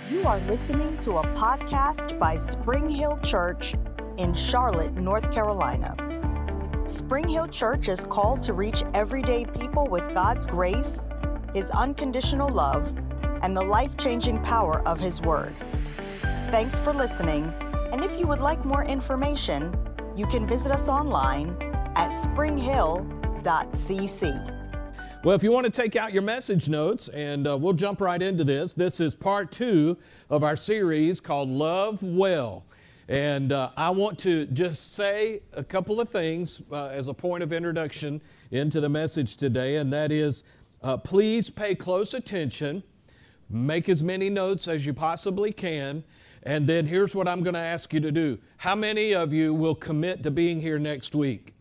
You are listening to a podcast by Spring Hill Church in Charlotte, North Carolina. Spring Hill Church is called to reach everyday people with God's grace, His unconditional love, and the life-changing power of His Word. Thanks for listening, and if you would like more information, you can visit us online at springhill.cc. Well, if you want to take out your message notes, and we'll jump right into this. This is part 2 of our series called Love Well. And I want to just say a couple of things as a point of introduction into the message today, and that is please pay close attention, make as many notes as you possibly can, and then here's what I'm going to ask you to do. How many of you will commit to being here next week?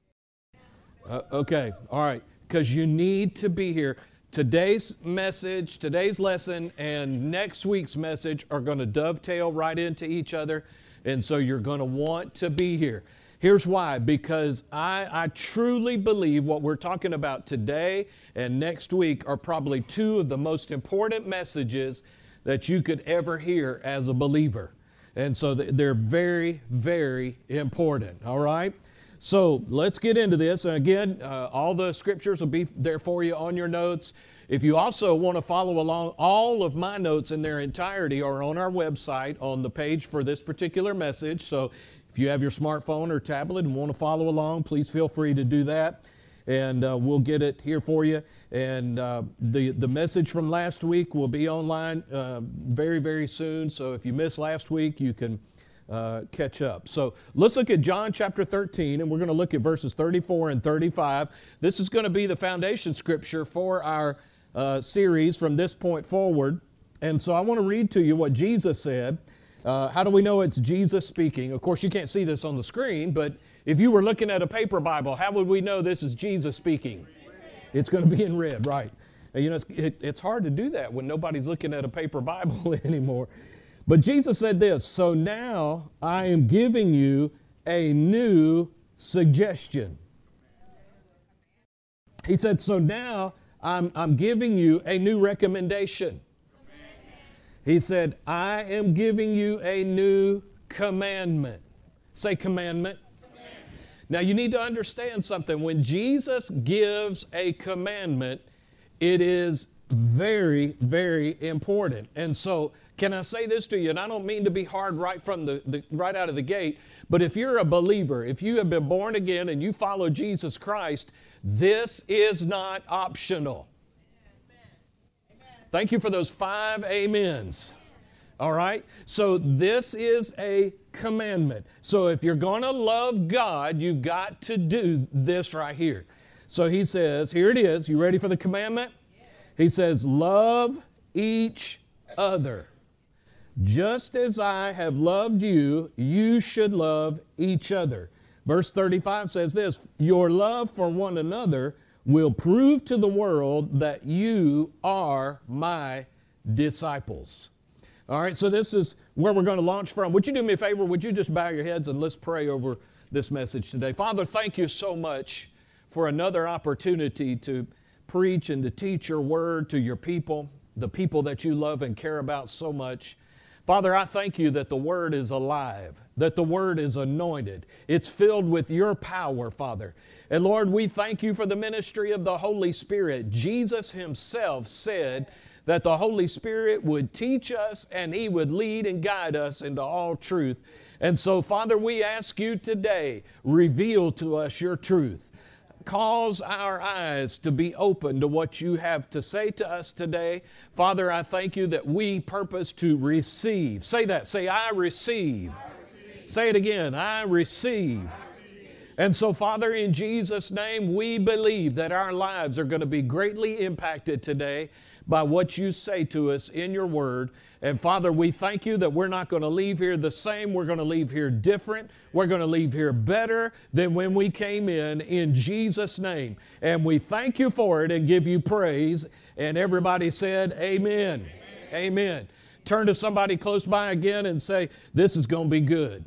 Okay, all right. Because you need to be here. Today's message, today's lesson, and next week's message are going to dovetail right into each other, and so you're going to want to be here. Here's why. Because I truly believe what we're talking about today and next week are probably 2 of the most important messages that you could ever hear as a believer. And so they're very, very important, all right? So let's get into this. And again, all the scriptures will be there for you on your notes. If you also want to follow along, all of my notes in their entirety are on our website on the page for this particular message. So if you have your smartphone or tablet and want to follow along, please feel free to do that. And we'll get it here for you. And the message from last week will be online very, very soon. So if you missed last week, you can catch up. So let's look at John chapter 13, and we're going to look at verses 34 and 35. This is going to be the foundation scripture for our series from this point forward. And so I want to read to you what Jesus said. How do we know it's Jesus speaking? Of course, you can't see this on the screen, but if you were looking at a paper Bible, how would we know this is Jesus speaking? It's going to be in red, right? And you know, it's hard to do that when nobody's looking at a paper Bible anymore. But Jesus said this, "So now I am giving you a new suggestion." He said, "So now I'm giving you a new recommendation." He said, "I am giving you a new commandment." Say commandment. Now you need to understand something. When Jesus gives a commandment, it is very, very important. And so can I say this to you? And I don't mean to be hard right from right out of the gate, but if you're a believer, if you have been born again and you follow Jesus Christ, this is not optional. Thank you for those 5 amens. All right? So this is a commandment. So if you're going to love God, you've got to do this right here. So he says, here it is. You ready for the commandment? He says, "Love each other. Just as I have loved you, you should love each other." Verse 35 says this, "Your love for one another will prove to the world that you are my disciples." All right, so this is where we're going to launch from. Would you do me a favor? Would you just bow your heads and let's pray over this message today. Father, thank you so much for another opportunity to preach and to teach your word to your people, the people that you love and care about so much. Father, I thank you that the Word is alive, that the Word is anointed. It's filled with your power, Father. And Lord, we thank you for the ministry of the Holy Spirit. Jesus Himself said that the Holy Spirit would teach us and He would lead and guide us into all truth. And so, Father, we ask you today, reveal to us your truth. Cause our eyes to be open to what you have to say to us today. Father, I thank you that we purpose to receive. Say that. Say, I receive. Say it again. I receive. And so, Father, in Jesus' name, we believe that our lives are going to be greatly impacted today by what you say to us in your word. And Father, we thank you that we're not going to leave here the same. We're going to leave here different. We're going to leave here better than when we came in Jesus' name. And we thank you for it and give you praise. And everybody said, amen. Amen. Turn to somebody close by again and say, this is going to be good.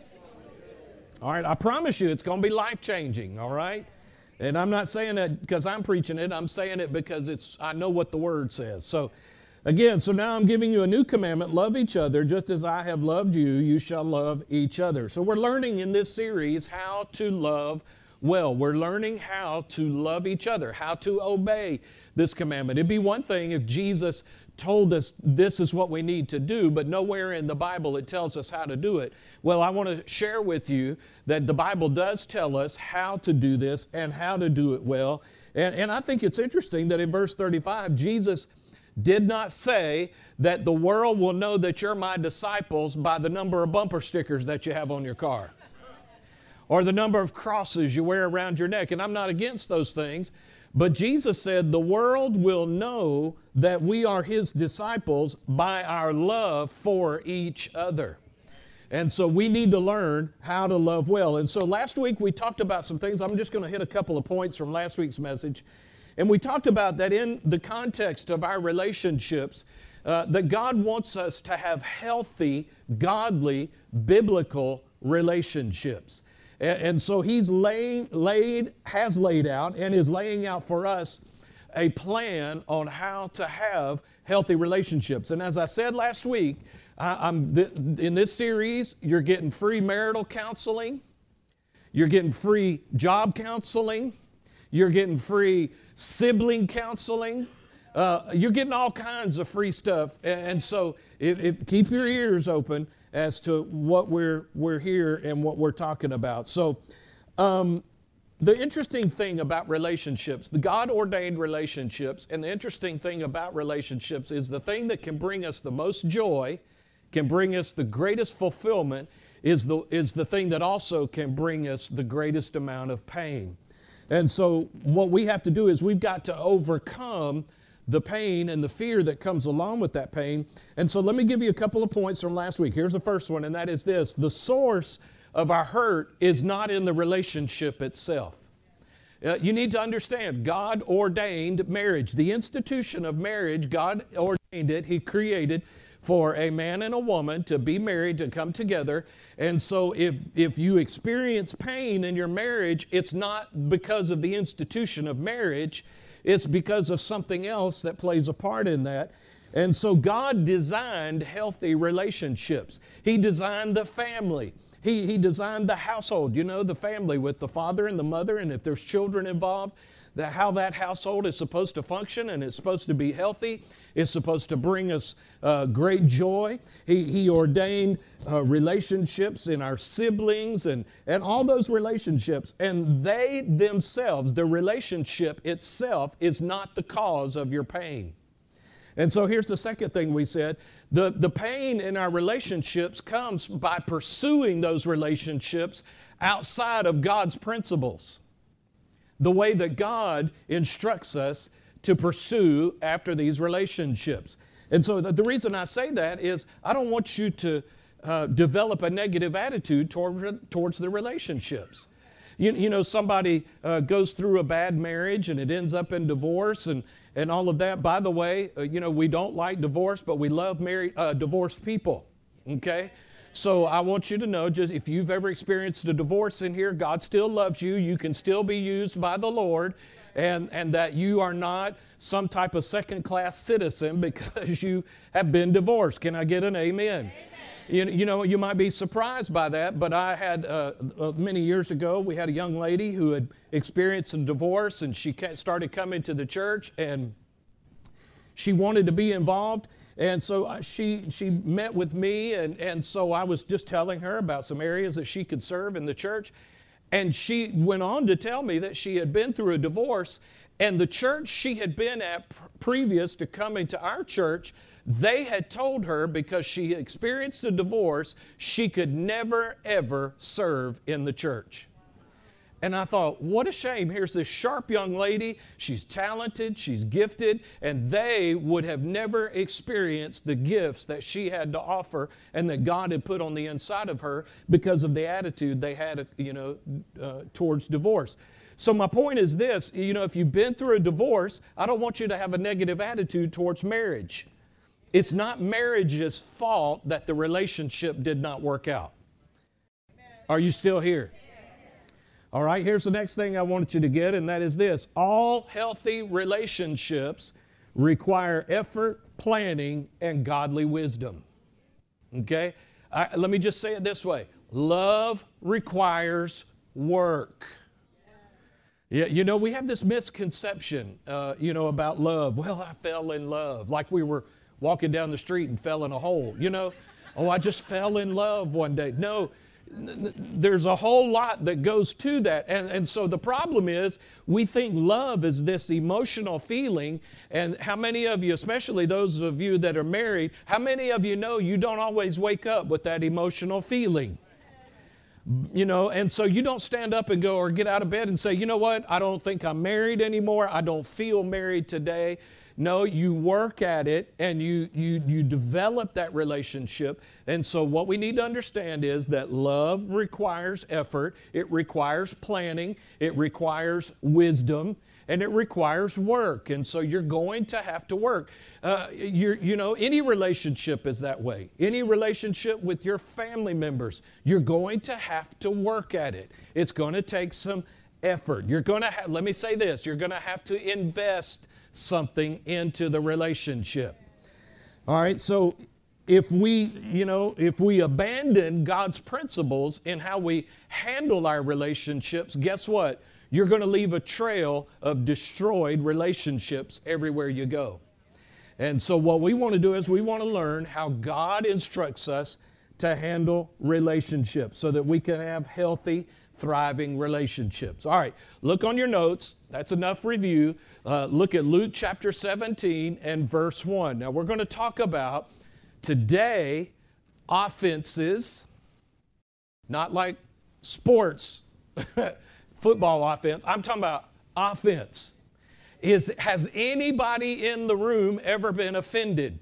All right, I promise you it's going to be life-changing, all right? And I'm not saying that because I'm preaching it. I'm saying it because I know what the Word says. So Again, so now I'm giving you a new commandment, love each other, just as I have loved you, you shall love each other. So we're learning in this series how to love well. We're learning how to love each other, how to obey this commandment. It'd be one thing if Jesus told us this is what we need to do, but nowhere in the Bible it tells us how to do it. Well, I want to share with you that the Bible does tell us how to do this and how to do it well. And I think it's interesting that in verse 35, Jesus did not say that the world will know that you're my disciples by the number of bumper stickers that you have on your car or the number of crosses you wear around your neck. And I'm not against those things, but Jesus said the world will know that we are His disciples by our love for each other. And so we need to learn how to love well. And so last week we talked about some things. I'm just going to hit a couple of points from last week's message. And we talked about that in the context of our relationships, that God wants us to have healthy, godly, biblical relationships. And so He's has laid out and is laying out for us a plan on how to have healthy relationships. And as I said last week, in this series, you're getting free marital counseling, you're getting free job counseling, you're getting free sibling counseling. You're getting all kinds of free stuff. And so keep your ears open as to what we're here and what we're talking about. So the interesting thing about relationships, the God-ordained relationships, and the interesting thing about relationships is the thing that can bring us the most joy, can bring us the greatest fulfillment, is the thing that also can bring us the greatest amount of pain. And so what we have to do is we've got to overcome the pain and the fear that comes along with that pain. And so let me give you a couple of points from last week. Here's the first one, and that is this. The source of our hurt is not in the relationship itself. You need to understand, God ordained marriage. The institution of marriage, God ordained it. He created for a man and a woman to be married, to come together. And so if you experience pain in your marriage, it's not because of the institution of marriage, it's because of something else that plays a part in that. And so God designed healthy relationships. He designed the family. He designed the household, the family with the father and the mother, and if there's children involved, how that household is supposed to function, and it's supposed to be healthy. It's supposed to bring us great joy. He ordained relationships in our siblings and all those relationships. And they themselves, the relationship itself, is not the cause of your pain. And so here's the second thing we said. The pain in our relationships comes by pursuing those relationships outside of God's principles, the way that God instructs us to pursue after these relationships. And so the reason I say that is I don't want you to develop a negative attitude towards the relationships. Somebody goes through a bad marriage and it ends up in divorce and all of that. By the way, we don't like divorce, but we love divorced people, okay? So I want you to know, just if you've ever experienced a divorce in here, God still loves you. You can still be used by the Lord, and that you are not some type of second-class citizen because you have been divorced. Can I get an amen? You might be surprised by that, but I had, many years ago, we had a young lady who had experienced a divorce, and she started coming to the church, and she wanted to be involved. And so she met with me, and so I was just telling her about some areas that she could serve in the church. And she went on to tell me that she had been through a divorce, and the church she had been at previous to coming to our church, they had told her because she experienced a divorce, she could never, ever serve in the church. And I thought, what a shame. Here's this sharp young lady. She's talented, she's gifted, and they would have never experienced the gifts that she had to offer and that God had put on the inside of her because of the attitude they had, towards divorce. So my point is this, if you've been through a divorce, I don't want you to have a negative attitude towards marriage. It's not marriage's fault that the relationship did not work out. Are you still here? All right, here's the next thing I wanted you to get, and that is this. All healthy relationships require effort, planning, and godly wisdom. Okay? Let me just say it this way. Love requires work. Yeah, you know, we have this misconception, about love. Well, I fell in love. Like we were walking down the street and fell in a hole, Oh, I just fell in love one day. No, there's a whole lot that goes to that. And so the problem is we think love is this emotional feeling. And how many of you, especially those of you that are married, how many of you know you don't always wake up with that emotional feeling? And so you don't stand up and go or get out of bed and say, you know what, I don't think I'm married anymore. I don't feel married today. No, you work at it and you develop that relationship. And so what we need to understand is that love requires effort. It requires planning. It requires wisdom. And it requires work. And so you're going to have to work. Any relationship is that way. Any relationship with your family members, you're going to have to work at it. It's going to take some effort. Let me say this, you're going to have to invest something into the relationship. All right, so if we abandon God's principles in how we handle our relationships, guess what? You're going to leave a trail of destroyed relationships everywhere you go. And so what we want to do is we want to learn how God instructs us to handle relationships so that we can have healthy, thriving relationships. All right, look on your notes. That's enough review. Look at Luke chapter 17 and verse 1. Now we're going to talk about today offenses, not like sports, football offense. I'm talking about offense. Has anybody in the room ever been offended?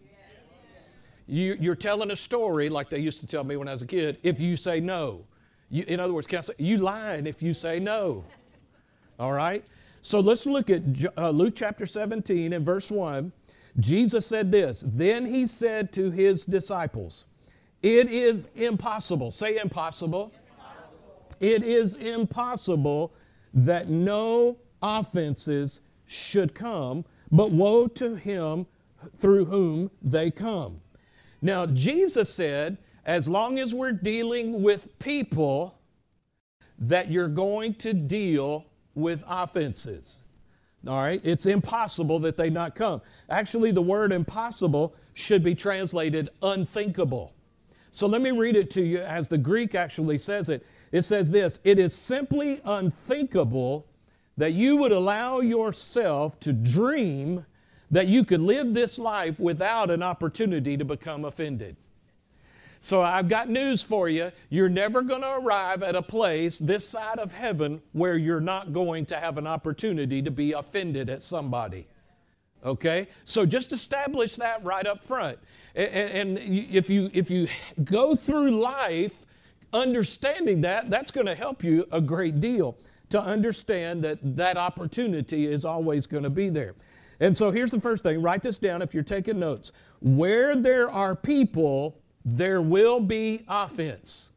You're telling a story like they used to tell me when I was a kid if you say no. In other words, can I say, you lying if you say no. All right? So let's look at Luke chapter 17 and verse 1. Jesus said this, then he said to his disciples, it is impossible. Say impossible. It is impossible that no offenses should come, but woe to him through whom they come. Now, Jesus said, as long as we're dealing with people, that you're going to deal with offenses. All right? It's impossible that they not come. Actually, the word impossible should be translated unthinkable. So let me read it to you as the Greek actually says it. It says this, it is simply unthinkable that you would allow yourself to dream that you could live this life without an opportunity to become offended. So I've got news for you. You're never going to arrive at a place this side of heaven where you're not going to have an opportunity to be offended at somebody. Okay? So just establish that right up front. And if you go through life understanding that, that's going to help you a great deal to understand that opportunity is always going to be there. And so here's the first thing. Write this down if you're taking notes. Where there are people, there will be offense.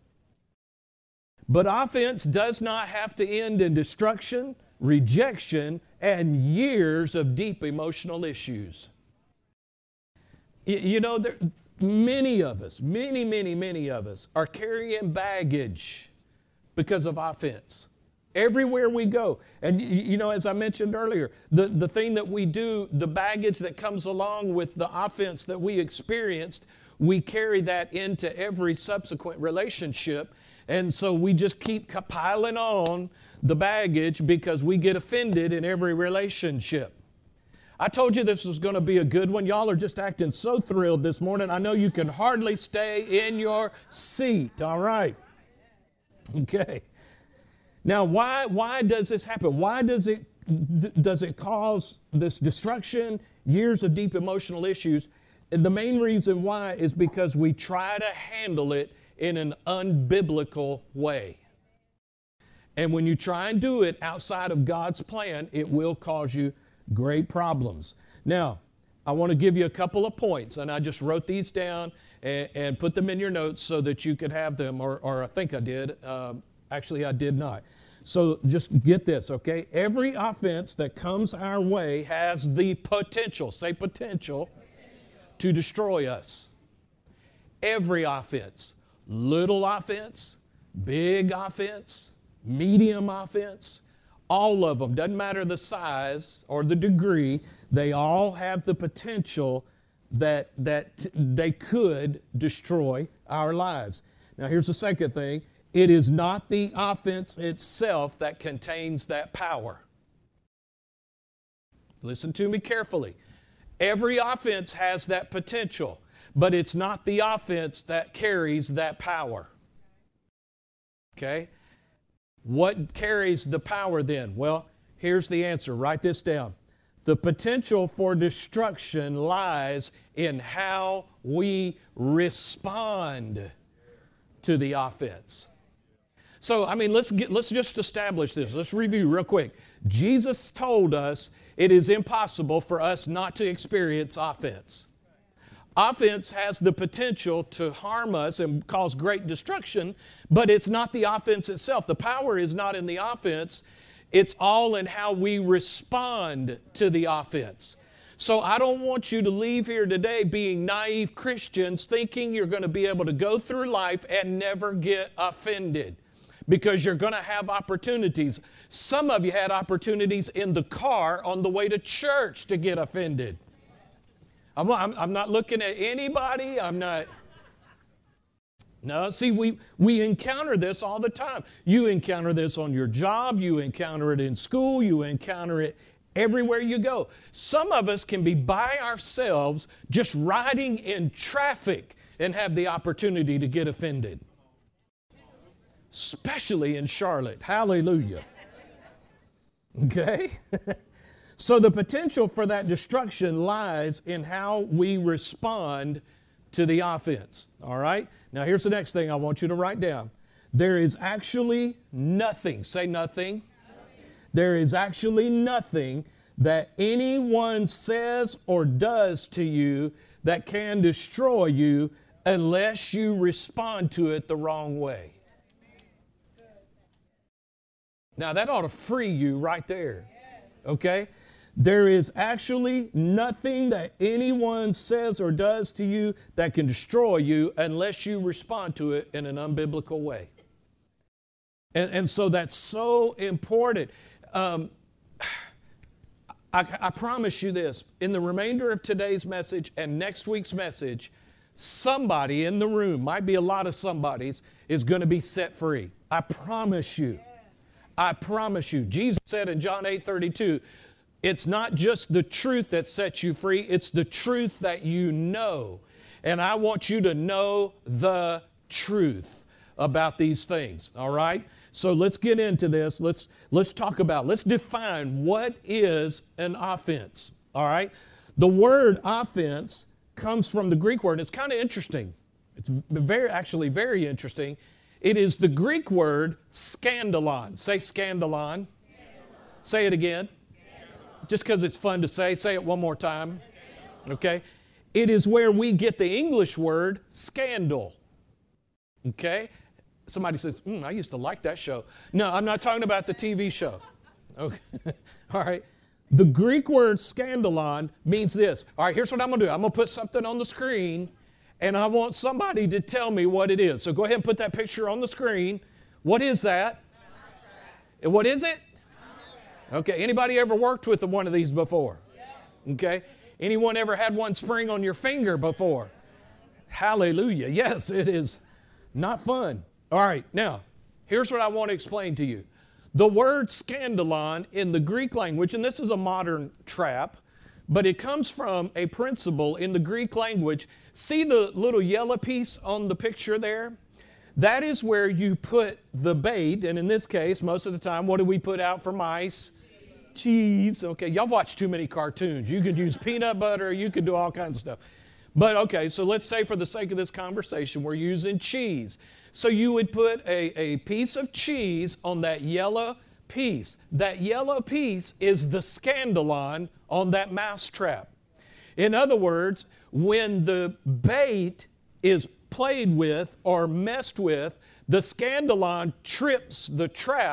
But offense does not have to end in destruction, rejection, and years of deep emotional issues. Many of us, many of us are carrying baggage because of offense. Everywhere we go. And as I mentioned earlier, the thing that we do, the baggage that comes along with the offense that we experienced, we carry that into every subsequent relationship. And so we just keep piling on the baggage because we get offended in every relationship. I told you this was going to be a good one. Y'all are just acting so thrilled this morning. I know you can hardly stay in your seat. All right. Okay. Now, why does this happen? Why does it cause this destruction, years of deep emotional issues? And the main reason why is because we try to handle it in an unbiblical way. And when you try and do it outside of God's plan, it will cause you great problems. Now, I want to give you a couple of points, and I just wrote these down and put them in your notes so that you could have them, or I think I did. Actually, I did not. So just get this, okay? Every offense that comes our way has the potential, say potential, to destroy us. Every offense, little offense, big offense, medium offense, all of them, doesn't matter the size or the degree, they all have the potential that they could destroy our lives. Now here's the second thing. It is not the offense itself that contains that power. Listen to me carefully. Every offense has that potential, but it's not the offense that carries that power. Okay? What carries the power then? Well, here's the answer. Write this down. The potential for destruction lies in how we respond to the offense. So, let's just establish this. Let's review real quick. Jesus told us it is impossible for us not to experience offense. Offense has the potential to harm us and cause great destruction, but it's not the offense itself. The power is not in the offense. It's all in how we respond to the offense. So I don't want you to leave here today being naive Christians thinking you're going to be able to go through life and never get offended, because you're going to have opportunities. Some of you had opportunities in the car on the way to church to get offended. I'm not looking at anybody. No, see, we encounter this all the time. You encounter this on your job. You encounter it in school. You encounter it everywhere you go. Some of us can be by ourselves just riding in traffic and have the opportunity to get offended. Especially in Charlotte. Hallelujah. Okay? So the potential for that destruction lies in how we respond to the offense. All right? Now here's the next thing I want you to write down. There is actually nothing, say nothing. There is actually nothing that anyone says or does to you that can destroy you unless you respond to it the wrong way. Now that ought to free you right there. Okay? There is actually nothing that anyone says or does to you that can destroy you unless you respond to it in an unbiblical way. And so that's so important. I promise you this, in the remainder of today's message and next week's message, somebody in the room, might be a lot of somebodies, is going to be set free. I promise you. I promise you. Jesus said in John 8:32, it's not just the truth that sets you free, it's the truth that you know. And I want you to know the truth about these things, all right? So let's get into this. Let's talk about, let's define what is an offense, all right? The word offense comes from the Greek word. It's kind of interesting. It's very interesting. It is the Greek word scandalon. Say scandalon. Say it again. Just because it's fun to say it one more time. Okay? It is where we get the English word scandal. Okay? Somebody says, I used to like that show. No, I'm not talking about the TV show. Okay? All right. The Greek word scandalon means this. All right, here's what I'm going to do. I'm going to put something on the screen, and I want somebody to tell me what it is. So go ahead and put that picture on the screen. What is that? What is it? Okay, anybody ever worked with one of these before? Okay. Anyone ever had one spring on your finger before? Hallelujah. Yes, it is not fun. All right, now, here's what I want to explain to you. The word scandalon in the Greek language, and this is a modern trap, but it comes from a principle in the Greek language. See the little yellow piece on the picture there? That is where you put the bait, and in this case, most of the time, what do we put out for mice? Cheese. Okay, y'all watch too many cartoons. You could use peanut butter, you could do all kinds of stuff. But okay, so let's say for the sake of this conversation, we're using cheese. So you would put a piece of cheese on that yellow piece. That yellow piece is the scandalon on that mouse trap. In other words, when the bait is played with or messed with, the scandalon trips the trap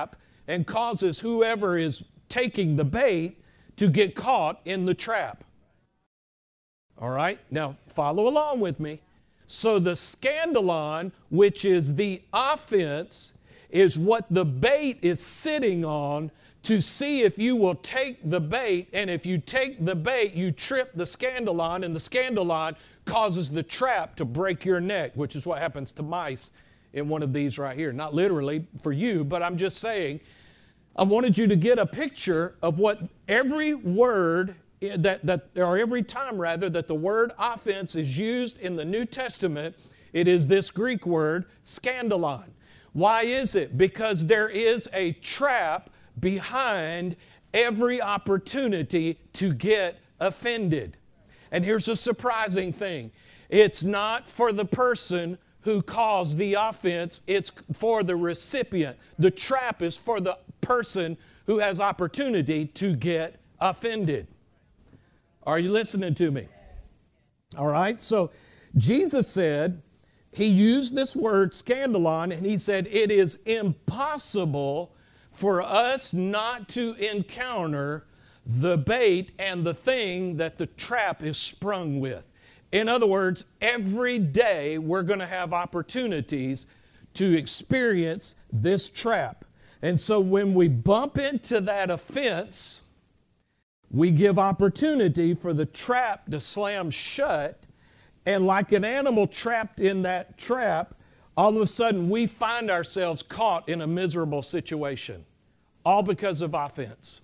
and causes whoever is taking the bait to get caught in the trap. All right, now follow along with me. So the scandalon, which is the offense, is what the bait is sitting on to see if you will take the bait. And if you take the bait, you trip the scandalon, and the scandalon causes the trap to break your neck, which is what happens to mice in one of these right here. Not literally for you, but I'm just saying, I wanted you to get a picture of what every word or every time rather that the word offense is used in the New Testament, it is this Greek word, scandalon. Why is it? Because there is a trap behind every opportunity to get offended. And here's a surprising thing. It's not for the person who caused the offense, it's for the recipient. The trap is for the person who has opportunity to get offended. Are you listening to me? All right, so Jesus said, he used this word scandalon, and he said it is impossible for us not to encounter the bait and the thing that the trap is sprung with. In other words, every day we're going to have opportunities to experience this trap. And so when we bump into that offense, we give opportunity for the trap to slam shut. And like an animal trapped in that trap, all of a sudden we find ourselves caught in a miserable situation, all because of offense.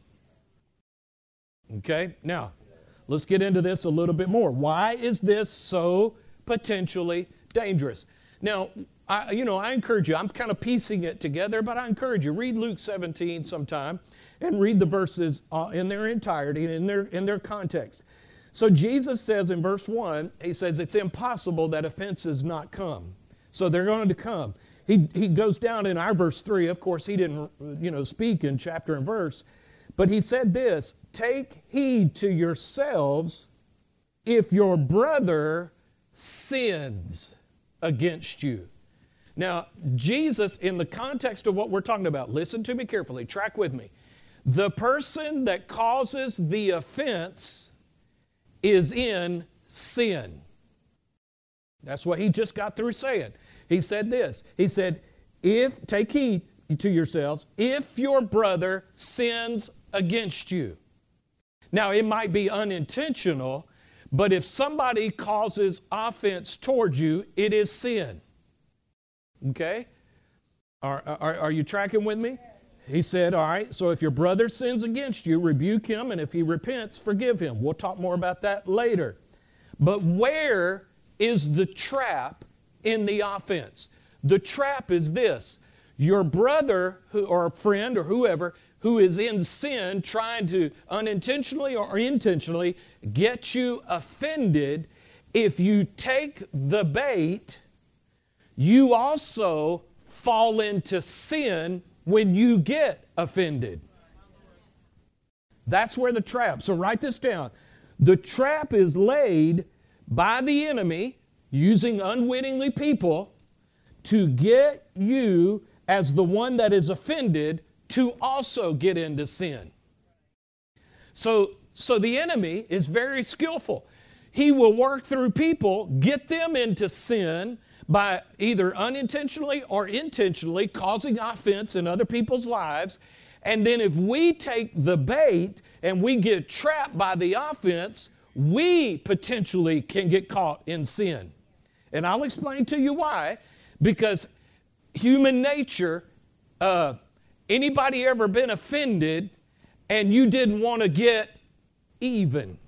Okay, now let's get into this a little bit more. Why is this so potentially dangerous? Now, I encourage you, I'm kind of piecing it together, but I encourage you, read Luke 17 sometime and read the verses in their entirety, in their context. So Jesus says in verse 1, he says it's impossible that offenses not come. So they're going to come. He goes down in our verse 3. Of course, he didn't speak in chapter and verse, but he said this, take heed to yourselves if your brother sins against you. Now, Jesus, in the context of what we're talking about, listen to me carefully, track with me. The person that causes the offense is in sin. That's what he just got through saying. He said this. He said, take heed to yourselves if your brother sins against you. Now, it might be unintentional, but if somebody causes offense towards you, it is sin. Okay? Are you tracking with me? He said, all right, so if your brother sins against you, rebuke him, and if he repents, forgive him. We'll talk more about that later. But where is the trap in the offense? The trap is this. Your brother or a friend or whoever who is in sin trying to unintentionally or intentionally get you offended, if you take the bait, you also fall into sin when you get offended. That's where the trap. So write this down. The trap is laid by the enemy using unwittingly people to get you as the one that is offended to also get into sin. So the enemy is very skillful. He will work through people, get them into sin by either unintentionally or intentionally causing offense in other people's lives. And then if we take the bait and we get trapped by the offense, we potentially can get caught in sin. And I'll explain to you why. Because human nature, anybody ever been offended and you didn't want to get even?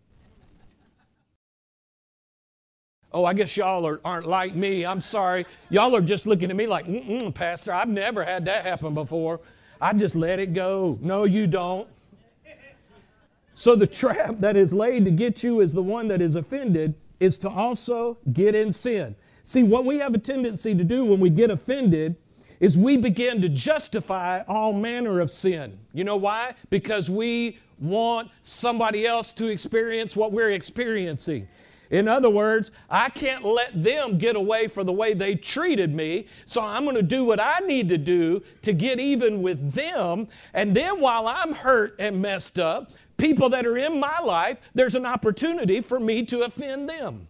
Oh, I guess y'all aren't like me. I'm sorry. Y'all are just looking at me like, Pastor, I've never had that happen before. I just let it go. No, you don't. So the trap that is laid to get you as the one that is offended is to also get in sin. See, what we have a tendency to do when we get offended is we begin to justify all manner of sin. You know why? Because we want somebody else to experience what we're experiencing. In other words, I can't let them get away for the way they treated me, so I'm going to do what I need to do to get even with them. And then while I'm hurt and messed up, people that are in my life, there's an opportunity for me to offend them.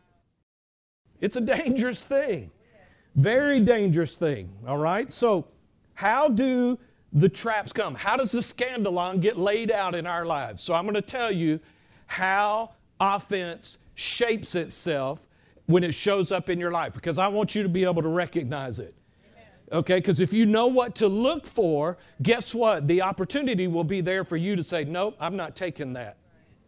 It's a dangerous thing. Very dangerous thing, all right? So how do the traps come? How does the scandalon get laid out in our lives? So I'm going to tell you how offense shapes itself when it shows up in your life, because I want you to be able to recognize it. Okay, because if you know what to look for, guess what? The opportunity will be there for you to say, nope, I'm not taking that.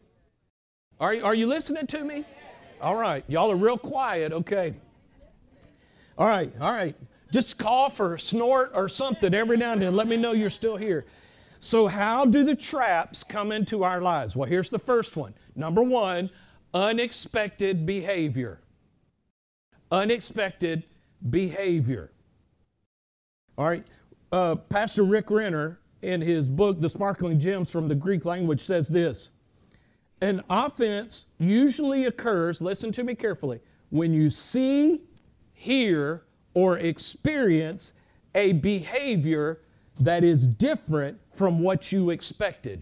Are you listening to me? All right, y'all are real quiet, okay. All right. Just cough or snort or something every now and then. Let me know you're still here. So how do the traps come into our lives? Well, here's the first one. Number one, unexpected behavior. Unexpected behavior. All right. Pastor Rick Renner, in his book, The Sparkling Gems from the Greek Language, says this: an offense usually occurs, listen to me carefully, when you see, hear, or experience a behavior that is different from what you expected.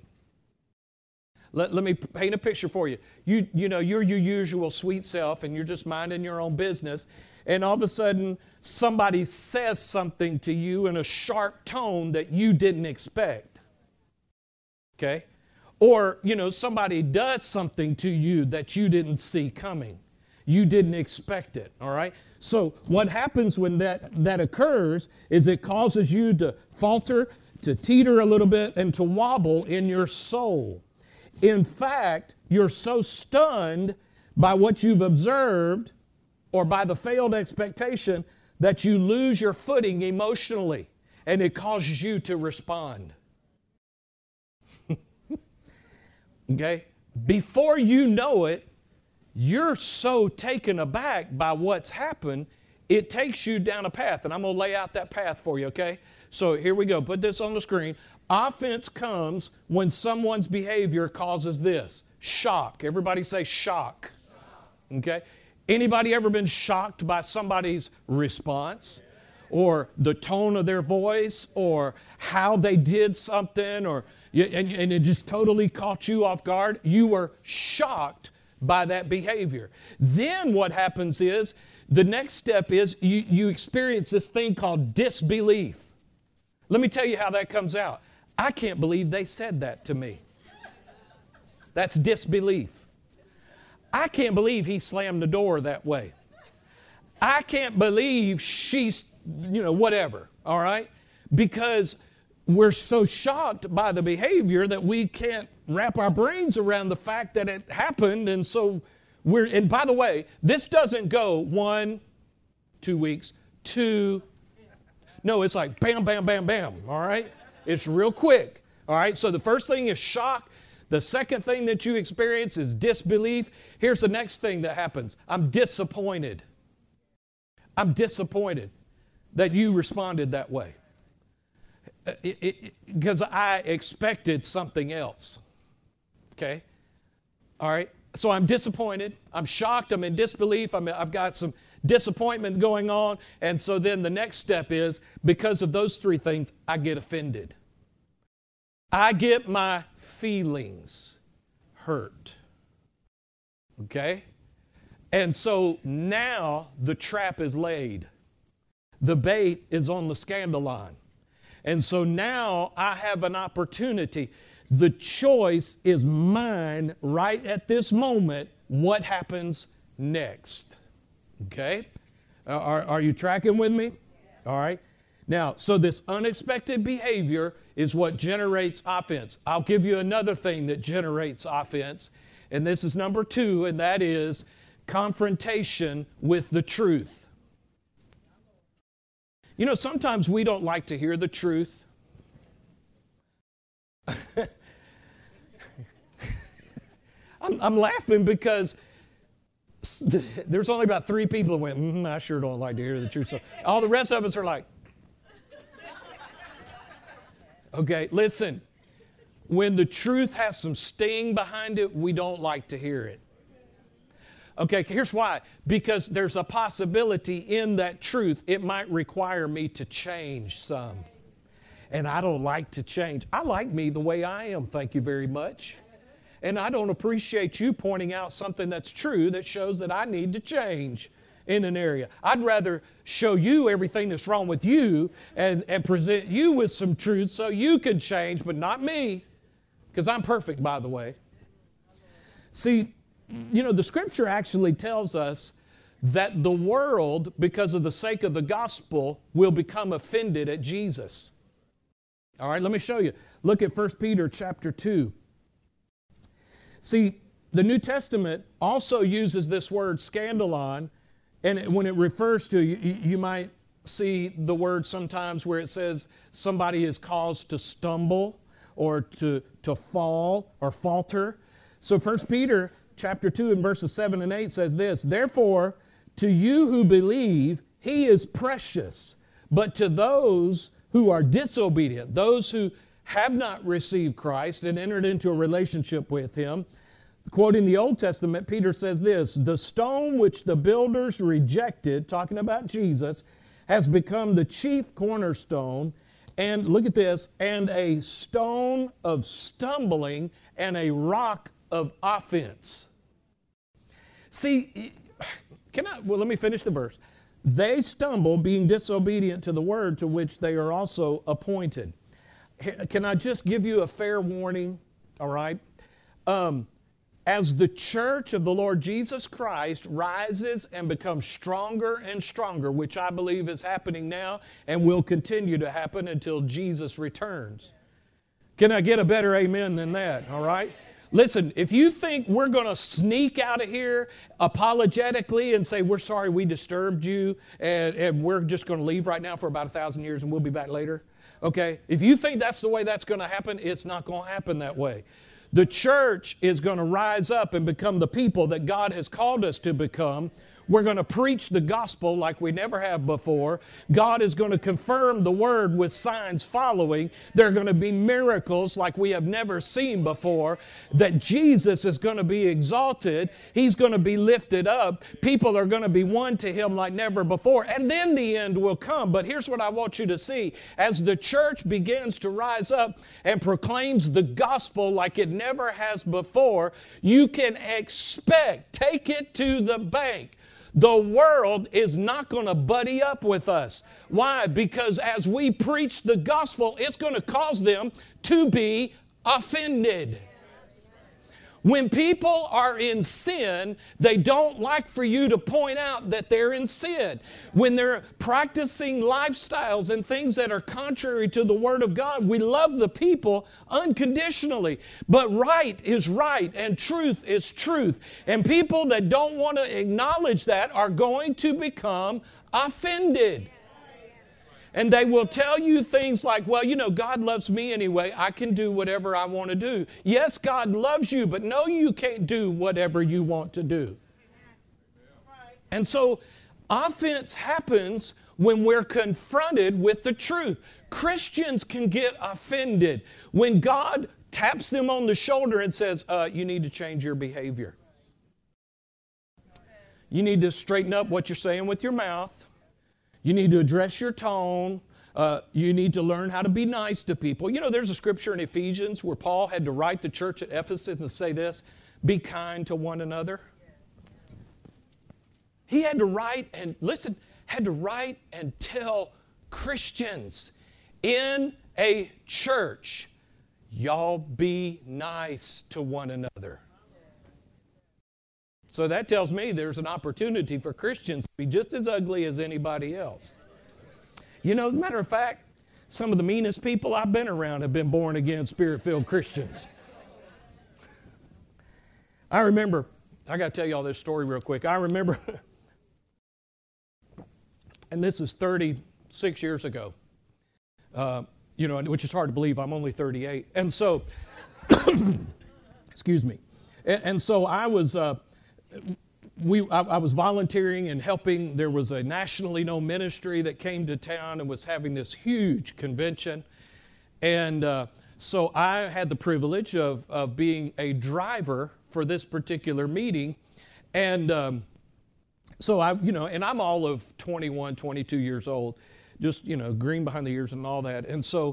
Let me paint a picture for you. You know, you're your usual sweet self and you're just minding your own business, and all of a sudden somebody says something to you in a sharp tone that you didn't expect. Okay? Or, you know, somebody does something to you that you didn't see coming. You didn't expect it, all right? So what happens when that occurs is it causes you to falter, to teeter a little bit, and to wobble in your soul. In fact, you're so stunned by what you've observed or by the failed expectation that you lose your footing emotionally, and it causes you to respond. Okay? Before you know it, you're so taken aback by what's happened, it takes you down a path. And I'm going to lay out that path for you, okay? So here we go. Put this on the screen. Offense comes when someone's behavior causes this: shock. Everybody say shock. Okay? Anybody ever been shocked by somebody's response, or the tone of their voice, or how they did something, or and it just totally caught you off guard? You were shocked by that behavior. Then what happens is, the next step is you experience this thing called disbelief. Let me tell you how that comes out. I can't believe they said that to me. That's disbelief. I can't believe he slammed the door that way. I can't believe she's, whatever, all right? Because we're so shocked by the behavior that we can't wrap our brains around the fact that it happened. And so and by the way, this doesn't go 1, 2 weeks, 2. No, it's like bam, bam, bam, bam, all right? It's real quick, all right? So the first thing is shock. The second thing that you experience is disbelief. Here's the next thing that happens. I'm disappointed. I'm disappointed that you responded that way, because I expected something else, okay? All right? So I'm disappointed, I'm shocked, I'm in disbelief, I've got some disappointment going on, and so then the next step is, because of those three things, I get offended. I get my feelings hurt, okay? And so now the trap is laid. The bait is on the scandalon. And so now I have an opportunity. The choice is mine right at this moment. What happens next? Okay? Are you tracking with me? All right. Now, so this unexpected behavior is what generates offense. I'll give you another thing that generates offense, and this is number 2, and that is confrontation with the truth. Sometimes we don't like to hear the truth. I'm laughing because there's only about 3 people that went, I sure don't like to hear the truth. So all the rest of us are like, okay, listen. When the truth has some sting behind it, we don't like to hear it. Okay, here's why. Because there's a possibility in that truth, it might require me to change some. And I don't like to change. I like me the way I am, thank you very much. And I don't appreciate you pointing out something that's true that shows that I need to change in an area. I'd rather show you everything that's wrong with you and present you with some truth so you can change, but not me, because I'm perfect, by the way. See, you know, the scripture actually tells us that the world, because of the sake of the gospel, will become offended at Jesus. All right, let me show you. Look at 1 Peter chapter 2. See, the New Testament also uses this word scandalon, and when it refers to, you might see the word sometimes where it says somebody is caused to stumble or to fall or falter. So 1 Peter chapter 2 and verses 7 and 8 says this, "Therefore, to you who believe, he is precious, but to those who are disobedient, those who have not received Christ and entered into a relationship with him," quoting the Old Testament, Peter says this, "The stone which the builders rejected," talking about Jesus, "has become the chief cornerstone, and," look at this, "and a stone of stumbling and a rock of offense." See, let me finish the verse. "They stumble, being disobedient to the word to which they are also appointed." Can I just give you a fair warning? All right. As the church of the Lord Jesus Christ rises and becomes stronger and stronger, which I believe is happening now and will continue to happen until Jesus returns. Can I get a better amen than that? All right. Listen, if you think we're going to sneak out of here apologetically and say, "We're sorry we disturbed you and we're just going to leave right now for about 1,000 years and we'll be back later." Okay? If you think that's the way that's going to happen, it's not going to happen that way. The church is going to rise up and become the people that God has called us to become. We're going to preach the gospel like we never have before. God is going to confirm the word with signs following. There are going to be miracles like we have never seen before. That Jesus is going to be exalted. He's going to be lifted up. People are going to be won to him like never before. And then the end will come. But here's what I want you to see. As the church begins to rise up and proclaims the gospel like it never has before, you can expect, take it to the bank, the world is not going to buddy up with us. Why? Because as we preach the gospel, it's going to cause them to be offended. When people are in sin, they don't like for you to point out that they're in sin. When they're practicing lifestyles and things that are contrary to the Word of God, we love the people unconditionally. But right is right and truth is truth. And people that don't want to acknowledge that are going to become offended. And they will tell you things like, "Well, you know, God loves me anyway. I can do whatever I want to do." Yes, God loves you, but no, you can't do whatever you want to do. And so offense happens when we're confronted with the truth. Christians can get offended when God taps them on the shoulder and says, "You need to change your behavior. You need to straighten up what you're saying with your mouth. You need to address your tone. You need to learn how to be nice to people." You know, there's a scripture in Ephesians where Paul had to write the church at Ephesus and say this, "Be kind to one another." He had to write and tell Christians in a church, "Y'all be nice to one another." So that tells me there's an opportunity for Christians to be just as ugly as anybody else. You know, as a matter of fact, some of the meanest people I've been around have been born again, Spirit-filled Christians. I remember, I got to tell you all this story real quick. I remember, and this is 36 years ago, which is hard to believe. I'm only 38. And so, excuse me. And so I was... I was volunteering and helping. There was a nationally known ministry that came to town and was having this huge convention. And so I had the privilege of being a driver for this particular meeting. And so and I'm all of 21, 22 years old, just, green behind the ears and all that. And so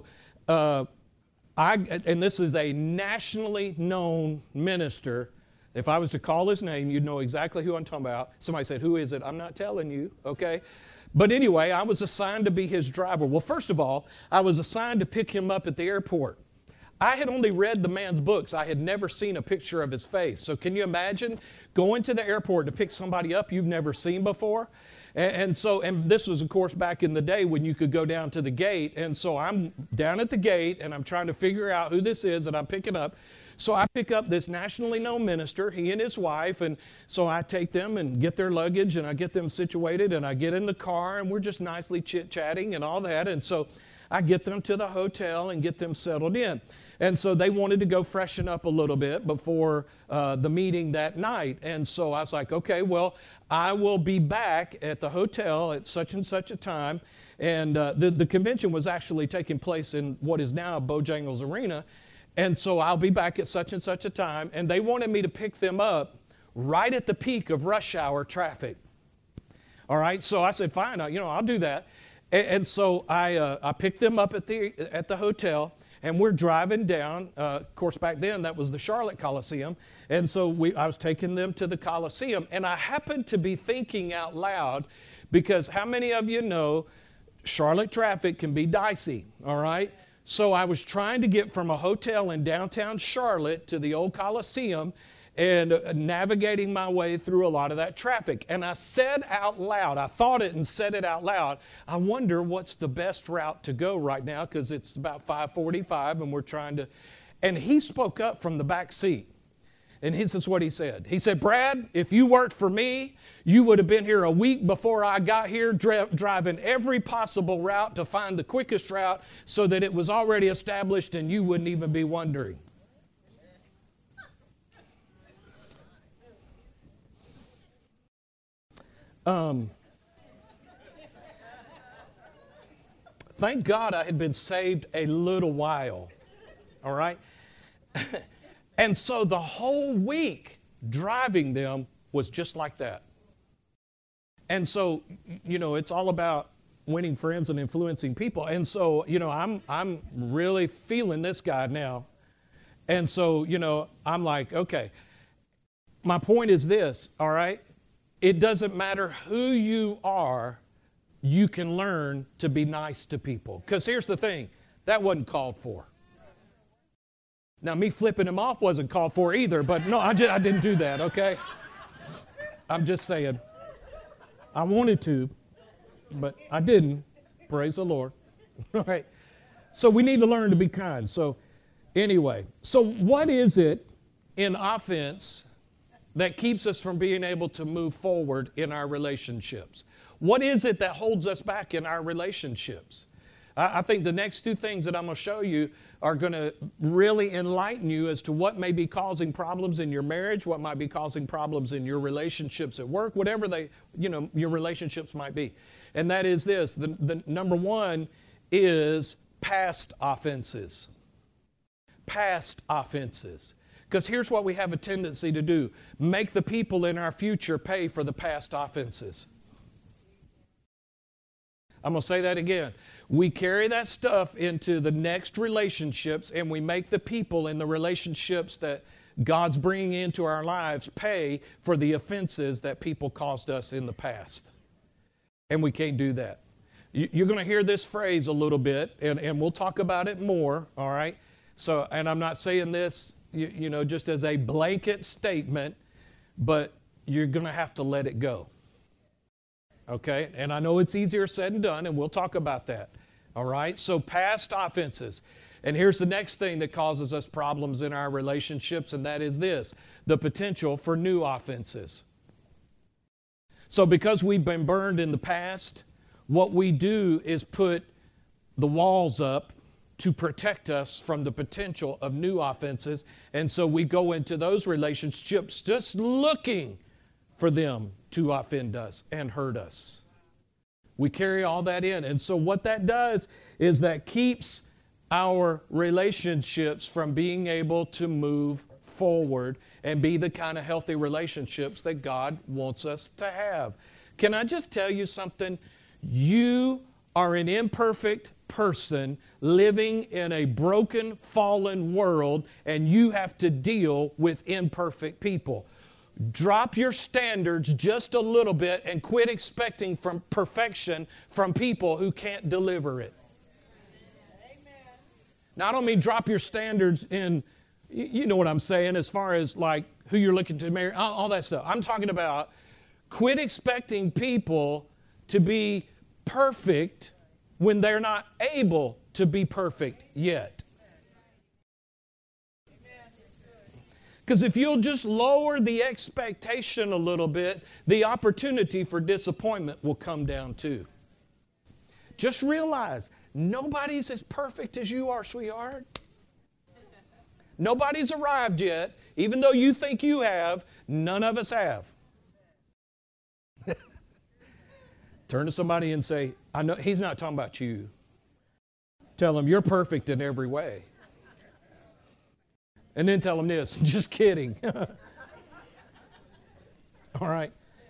and this is a nationally known minister. If I was to call his name, you'd know exactly who I'm talking about. Somebody said, "Who is it?" I'm not telling you, okay? But anyway, I was assigned to be his driver. Well, first of all, I was assigned to pick him up at the airport. I had only read the man's books. I had never seen a picture of his face. So can you imagine going to the airport to pick somebody up you've never seen before? And this was, of course, back in the day when you could go down to the gate. And so I'm down at the gate, and I'm trying to figure out who this is that I'm picking up. So I pick up this nationally known minister, he and his wife, and so I take them and get their luggage, and I get them situated, and I get in the car, and we're just nicely chit-chatting and all that. And so I get them to the hotel and get them settled in. And so they wanted to go freshen up a little bit before the meeting that night. And so I was like, okay, well, I will be back at the hotel at such and such a time. And the convention was actually taking place in what is now Bojangles Arena. And so I'll be back at such and such a time. And they wanted me to pick them up right at the peak of rush hour traffic. All right, so I said, fine, I'll do that. And so I picked them up at the hotel, and we're driving down. Of course, back then, that was the Charlotte Coliseum. And so I was taking them to the Coliseum, and I happened to be thinking out loud, because how many of you know Charlotte traffic can be dicey, all right? So I was trying to get from a hotel in downtown Charlotte to the old Coliseum and navigating my way through a lot of that traffic. And I said out loud, I thought it and said it out loud, I wonder what's the best route to go right now, because it's about 5:45 and we're trying to, and he spoke up from the back seat. And this is what he said. He said, "Brad, if you worked for me, you would have been here a week before I got here, driving every possible route to find the quickest route so that it was already established and you wouldn't even be wondering." Thank God I had been saved a little while, all right? And so the whole week driving them was just like that. And so, it's all about winning friends and influencing people. And so, I'm really feeling this guy now. And so, I'm like, okay, my point is this, all right? It doesn't matter who you are, you can learn to be nice to people. Because here's the thing, that wasn't called for. Now, me flipping him off wasn't called for either, but no, I didn't do that, okay? I'm just saying, I wanted to, but I didn't. Praise the Lord. All right. So we need to learn to be kind. So anyway, so what is it in offense that keeps us from being able to move forward in our relationships? What is it that holds us back in our relationships? I think the next two things that I'm going to show you are going to really enlighten you as to what may be causing problems in your marriage, what might be causing problems in your relationships at work, whatever your relationships might be. And that is this. The number one is past offenses. Past offenses. Because here's what we have a tendency to do. Make the people in our future pay for the past offenses. I'm going to say that again. We carry that stuff into the next relationships, and we make the people in the relationships that God's bringing into our lives pay for the offenses that people caused us in the past. And we can't do that. You're going to hear this phrase a little bit, and we'll talk about it more, all right? So, and I'm not saying this, just as a blanket statement, but you're going to have to let it go. Okay, and I know it's easier said than done, and we'll talk about that. All right, so past offenses. And here's the next thing that causes us problems in our relationships, and that is this, the potential for new offenses. So because we've been burned in the past, what we do is put the walls up to protect us from the potential of new offenses, and so we go into those relationships just looking for them to offend us and hurt us. We carry all that in. And so what that does is that keeps our relationships from being able to move forward and be the kind of healthy relationships that God wants us to have. Can I just tell you something? You are an imperfect person living in a broken, fallen world, and you have to deal with imperfect people. Drop your standards just a little bit and quit expecting from perfection from people who can't deliver it. Now, I don't mean drop your standards in, you know what I'm saying, as far as like who you're looking to marry, all that stuff. I'm talking about quit expecting people to be perfect when they're not able to be perfect yet. Because if you'll just lower the expectation a little bit, the opportunity for disappointment will come down too. Just realize, nobody's as perfect as you are, sweetheart. Nobody's arrived yet. Even though you think you have, none of us have. Turn to somebody and say, I know he's not talking about you. Tell him you're perfect in every way. And then tell them this, just kidding. All right.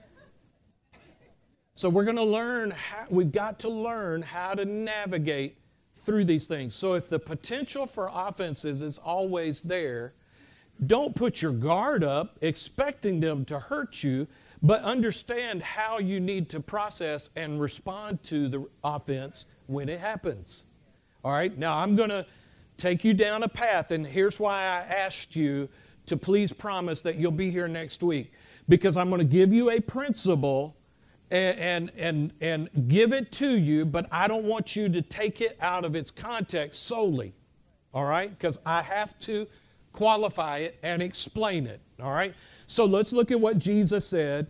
So we're going to learn, we've got to learn how to navigate through these things. So if the potential for offenses is always there, don't put your guard up expecting them to hurt you, but understand how you need to process and respond to the offense when it happens. All right. Now I'm going to take you down a path, and here's why I asked you to please promise that you'll be here next week, because I'm going to give you a principle and give it to you, but I don't want you to take it out of its context solely, all right? Because I have to qualify it and explain it, all right? So let's look at what Jesus said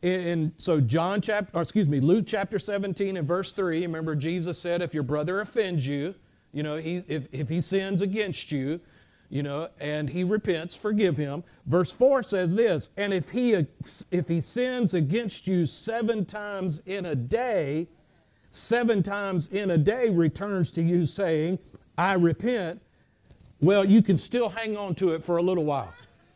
Luke chapter 17 and verse 3. Remember, Jesus said, if your brother offends you, if he sins against you, and he repents, forgive him. Verse 4 says this, and if he sins against you 7 times in a day, 7 times in a day returns to you saying, I repent, well, you can still hang on to it for a little while.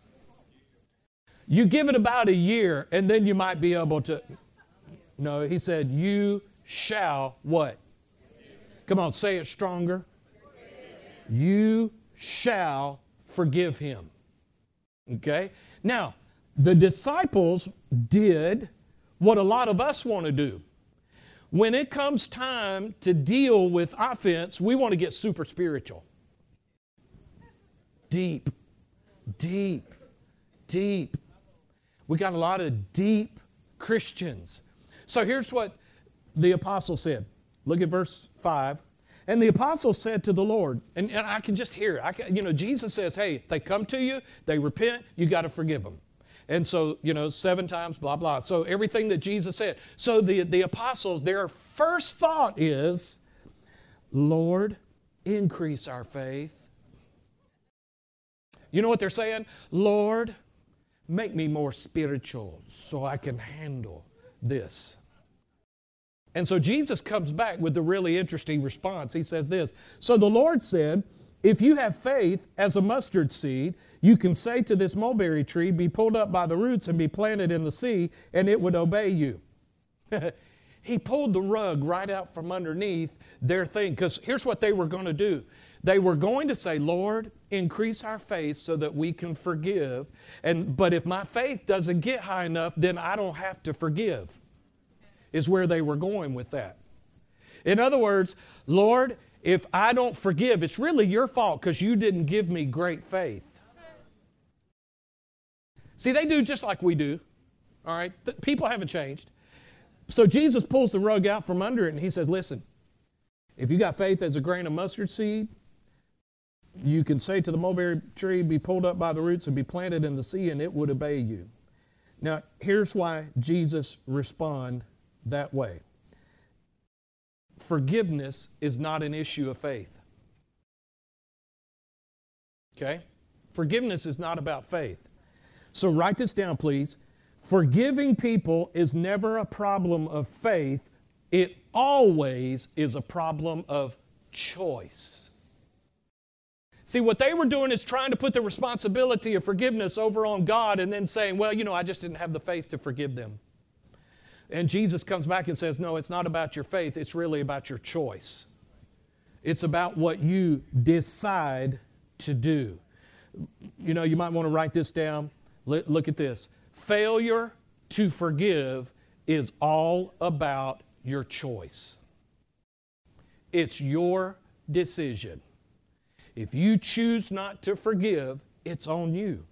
You give it about a year, and then you might be able to. No, he said, you shall what? Come on, say it stronger. You shall forgive him. Okay? Now, the disciples did what a lot of us want to do. When it comes time to deal with offense, we want to get super spiritual. Deep. We got a lot of deep Christians. So here's what the apostle said. Look at verse 5. And the apostle said to the Lord, and I can just hear it. Jesus says, hey, they come to you, they repent, you got to forgive them. And so, 7 times, blah, blah. So everything that Jesus said. So the apostles, their first thought is, Lord, increase our faith. You know what they're saying? Lord, make me more spiritual so I can handle this. And so Jesus comes back with a really interesting response. He says this, so the Lord said, if you have faith as a mustard seed, you can say to this mulberry tree, be pulled up by the roots and be planted in the sea, and it would obey you. He pulled the rug right out from underneath their thing, because here's what they were going to do. They were going to say, Lord, increase our faith so that we can forgive. But if my faith doesn't get high enough, then I don't have to forgive, is where they were going with that. In other words, Lord, if I don't forgive, it's really your fault because you didn't give me great faith. See, they do just like we do, all right? People haven't changed. So Jesus pulls the rug out from under it and he says, listen, if you got faith as a grain of mustard seed, you can say to the mulberry tree, be pulled up by the roots and be planted in the sea, and it would obey you. Now, here's why Jesus responded that way. Forgiveness is not an issue of faith. Okay? Forgiveness is not about faith. So write this down, please. Forgiving people is never a problem of faith. It always is a problem of choice. See, what they were doing is trying to put the responsibility of forgiveness over on God and then saying, well, I just didn't have the faith to forgive them. And Jesus comes back and says, no, it's not about your faith. It's really about your choice. It's about what you decide to do. You might want to write this down. Look at this. Failure to forgive is all about your choice. It's your decision. If you choose not to forgive, it's on you.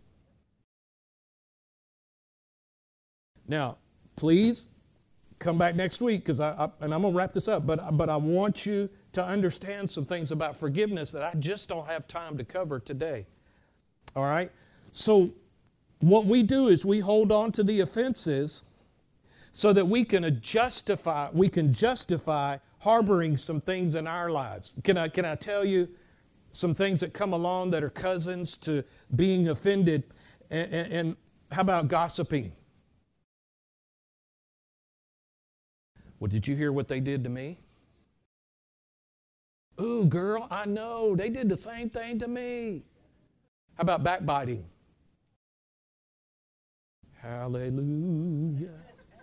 Now, please come back next week and I'm going to wrap this up, but I want you to understand some things about forgiveness that I just don't have time to cover today. All right? So what we do is we hold on to the offenses so that we can justify harboring some things in our lives. Can I tell you some things that come along that are cousins to being offended? And how about gossiping? Well, did you hear what they did to me? Ooh, girl, I know. They did the same thing to me. How about backbiting? Hallelujah.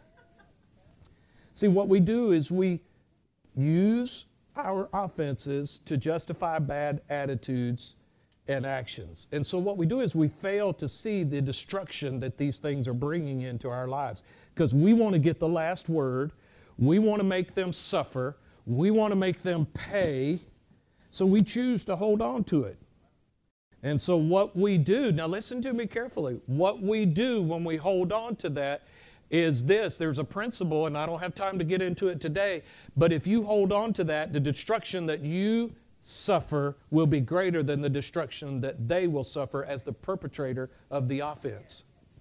See, what we do is we use our offenses to justify bad attitudes and actions. And so what we do is we fail to see the destruction that these things are bringing into our lives because we want to get the last word. We want to make them suffer. We want to make them pay. So we choose to hold on to it. And so what we do, now listen to me carefully, what we do when we hold on to that is this. There's a principle, and I don't have time to get into it today, but if you hold on to that, the destruction that you suffer will be greater than the destruction that they will suffer as the perpetrator of the offense.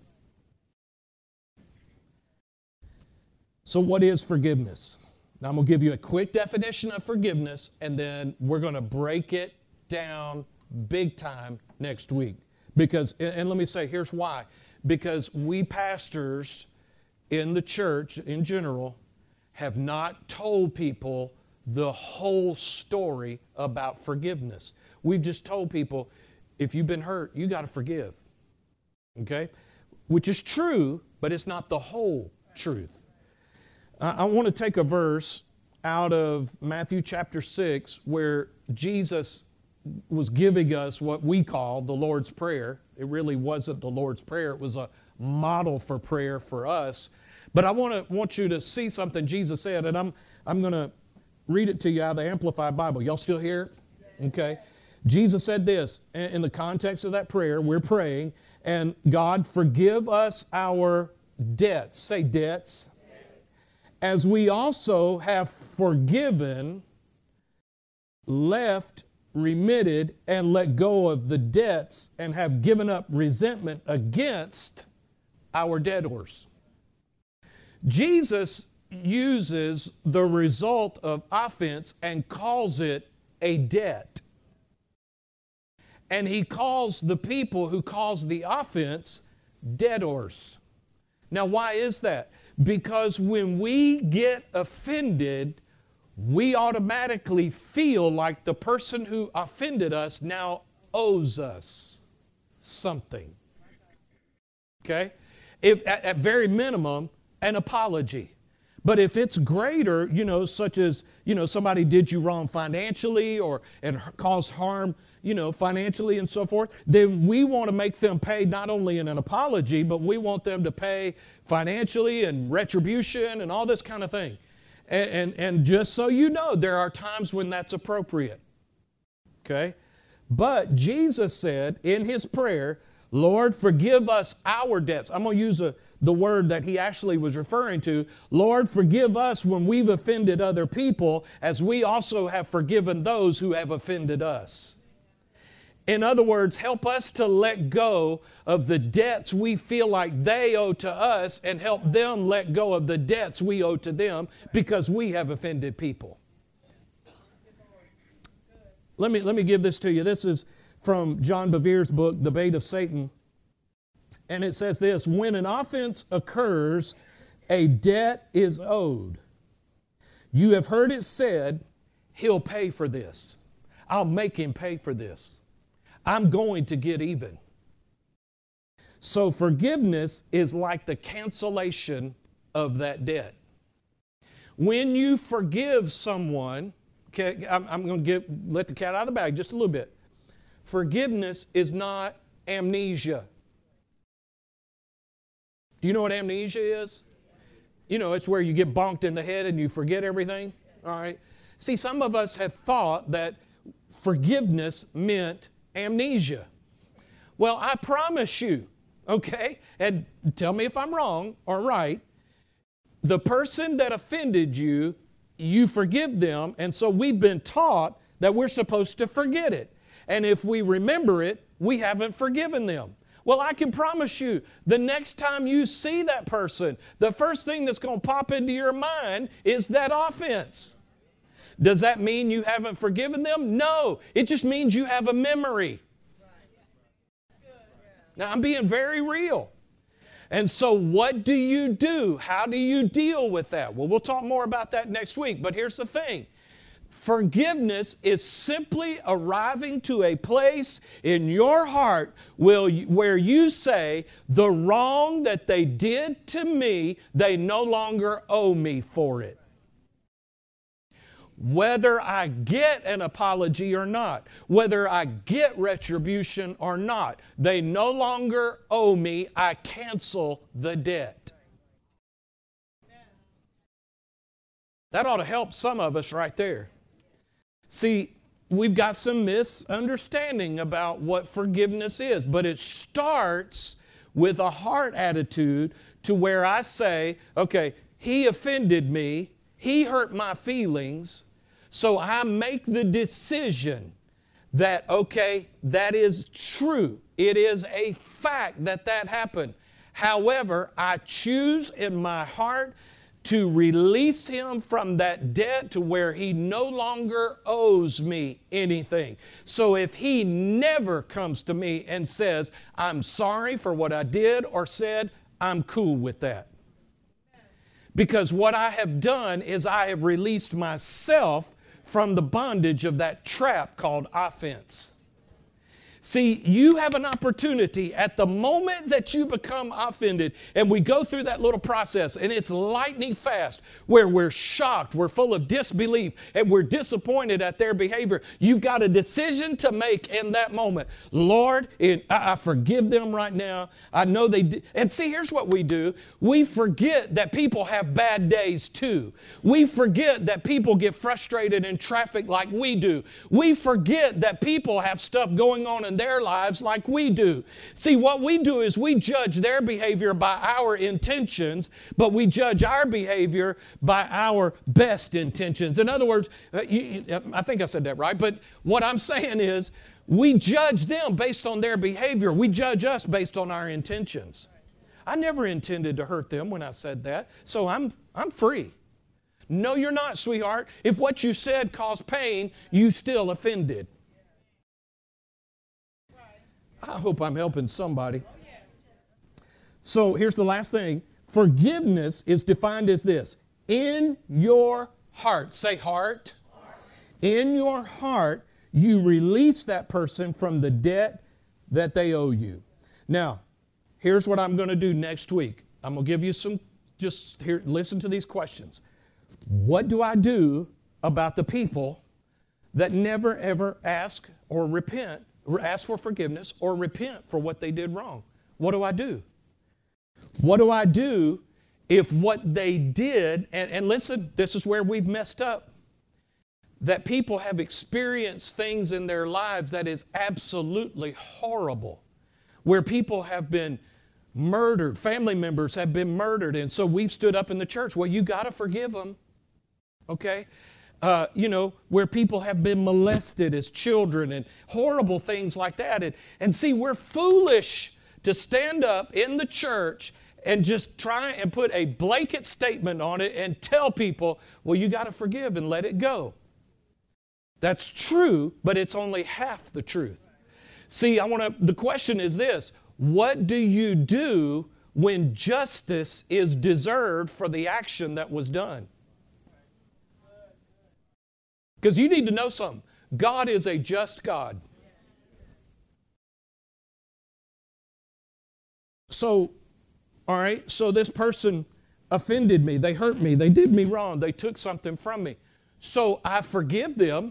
So what is forgiveness? Now I'm going to give you a quick definition of forgiveness, and then we're going to break it down big time next week. And let me say, here's why. Because we pastors in the church in general have not told people the whole story about forgiveness. We've just told people, if you've been hurt, you got to forgive. Okay? Which is true, but it's not the whole truth. I want to take a verse out of Matthew chapter 6 where Jesus was giving us what we call the Lord's Prayer. It really wasn't the Lord's Prayer. It was a model for prayer for us. But I want you to see something Jesus said, and I'm going to read it to you out of the Amplified Bible. Y'all still here? Okay. Jesus said this in the context of that prayer. We're praying, and God, forgive us our debts. Say debts. As we also have forgiven, left, remitted, and let go of the debts and have given up resentment against our debtors. Jesus uses the result of offense and calls it a debt. And he calls the people who cause the offense debtors. Now, why is that? Because when we get offended, we automatically feel like the person who offended us now owes us something. Okay? If at very minimum, an apology. But if it's greater, such as, somebody did you wrong financially and caused harm, financially and so forth, then we want to make them pay not only in an apology, but we want them to pay financially and retribution and all this kind of thing. And just so you know, there are times when that's appropriate. Okay? But Jesus said in his prayer, Lord, forgive us our debts. I'm going to use the word that he actually was referring to. Lord, forgive us when we've offended other people, as we also have forgiven those who have offended us. In other words, help us to let go of the debts we feel like they owe to us and help them let go of the debts we owe to them because we have offended people. Let me give this to you. This is from John Bevere's book, The Bait of Satan. And it says this: when an offense occurs, a debt is owed. You have heard it said, he'll pay for this. I'll make him pay for this. I'm going to get even. So forgiveness is like the cancellation of that debt. When you forgive someone, okay, I'm going to let the cat out of the bag just a little bit. Forgiveness is not amnesia. Do you know what amnesia is? You know, it's where you get bonked in the head and you forget everything. All right. See, some of us have thought that forgiveness meant amnesia. Well, I promise you, okay, and tell me if I'm wrong or right, the person that offended you, you forgive them, and so we've been taught that we're supposed to forget it. And if we remember it, we haven't forgiven them. Well, I can promise you, the next time you see that person, the first thing that's going to pop into your mind is that offense. Does that mean you haven't forgiven them? No, it just means you have a memory. Now, I'm being very real. And so what do you do? How do you deal with that? Well, we'll talk more about that next week, but here's the thing. Forgiveness is simply arriving to a place in your heart where you say, the wrong that they did to me, they no longer owe me for it. Whether I get an apology or not, whether I get retribution or not, they no longer owe me. I cancel the debt. That ought to help some of us right there. See, we've got some misunderstanding about what forgiveness is, but it starts with a heart attitude to where I say, okay, he offended me, he hurt my feelings, so I make the decision that, okay, that is true. It is a fact that that happened. However, I choose in my heart to release him from that debt to where he no longer owes me anything. So if he never comes to me and says, I'm sorry for what I did or said, I'm cool with that. Because what I have done is I have released myself from the bondage of that trap called offense. See, you have an opportunity at the moment that you become offended, and we go through that little process, and it's lightning fast, where we're shocked, we're full of disbelief, and we're disappointed at their behavior. You've got a decision to make in that moment. Lord, I forgive them right now. I know they did. And see, here's what we do. We forget that people have bad days too. We forget that people get frustrated in traffic like we do. We forget that people have stuff going on in their lives like we do. See, what we do is we judge their behavior by our intentions, but we judge our behavior by our best intentions. In other words, I think I said that right, but what I'm saying is we judge them based on their behavior. We judge us based on our intentions. I never intended to hurt them when I said that, so I'm free. No, you're not, sweetheart. If what you said caused pain, you still offended. I hope I'm helping somebody. So here's the last thing. Forgiveness is defined as this. In your heart. Say heart. In your heart, you release that person from the debt that they owe you. Now, here's what I'm going to do next week. I'm going to give you some, just here, listen to these questions. What do I do about the people that never ever ask or repent, or ask for forgiveness or repent for what they did wrong? What do I do? What do I do if what they did, and listen, this is where we've messed up, that people have experienced things in their lives that is absolutely horrible, where people have been murdered, family members have been murdered, and so we've stood up in the church, well, you got to forgive them, okay? Where people have been molested as children and horrible things like that. And see, we're foolish to stand up in the church and just try and put a blanket statement on it and tell people, well, you got to forgive and let it go. That's true, but it's only half the truth. See, the question is this: what do you do when justice is deserved for the action that was done? Because you need to know something. God is a just God. So, all right, so this person offended me. They hurt me. They did me wrong. They took something from me. So I forgive them.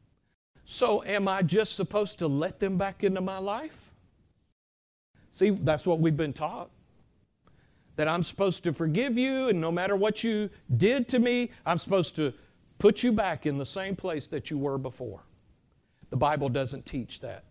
So am I just supposed to let them back into my life? See, that's what we've been taught. That I'm supposed to forgive you, and no matter what you did to me, I'm supposed to put you back in the same place that you were before. The Bible doesn't teach that.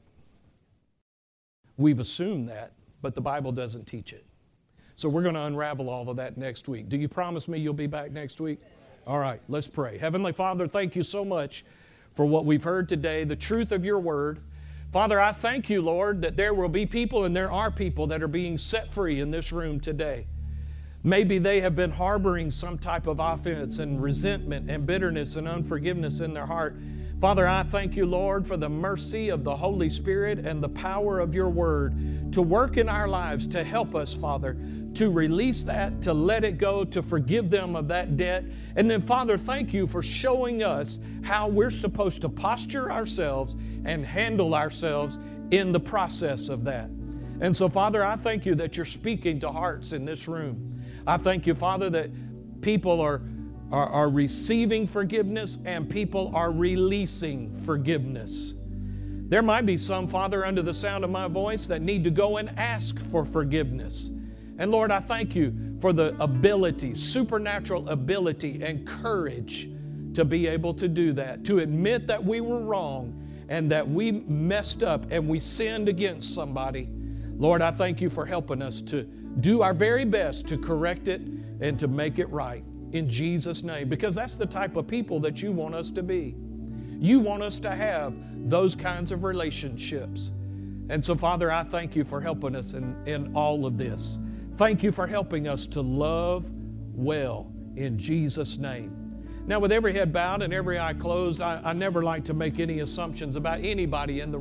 We've assumed that, but the Bible doesn't teach it. So we're going to unravel all of that next week. Do you promise me you'll be back next week? All right, let's pray. Heavenly Father, thank you so much for what we've heard today, the truth of your word. Father, I thank you, Lord, that there will be people, and there are people that are being set free in this room today. Maybe they have been harboring some type of offense and resentment and bitterness and unforgiveness in their heart. Father, I thank you, Lord, for the mercy of the Holy Spirit and the power of your word to work in our lives to help us, Father, to release that, to let it go, to forgive them of that debt. And then, Father, thank you for showing us how we're supposed to posture ourselves and handle ourselves in the process of that. And so, Father, I thank you that you're speaking to hearts in this room. I thank you, Father, that people are receiving forgiveness and people are releasing forgiveness. There might be some, Father, under the sound of my voice that need to go and ask for forgiveness. And Lord, I thank you for the ability, supernatural ability and courage to be able to do that, to admit that we were wrong and that we messed up and we sinned against somebody. Lord, I thank you for helping us to do our very best to correct it and to make it right in Jesus' name, because that's the type of people that you want us to be. You want us to have those kinds of relationships. And so, Father, I thank you for helping us in all of this. Thank you for helping us to love well in Jesus' name. Now, with every head bowed and every eye closed, I never like to make any assumptions about anybody in the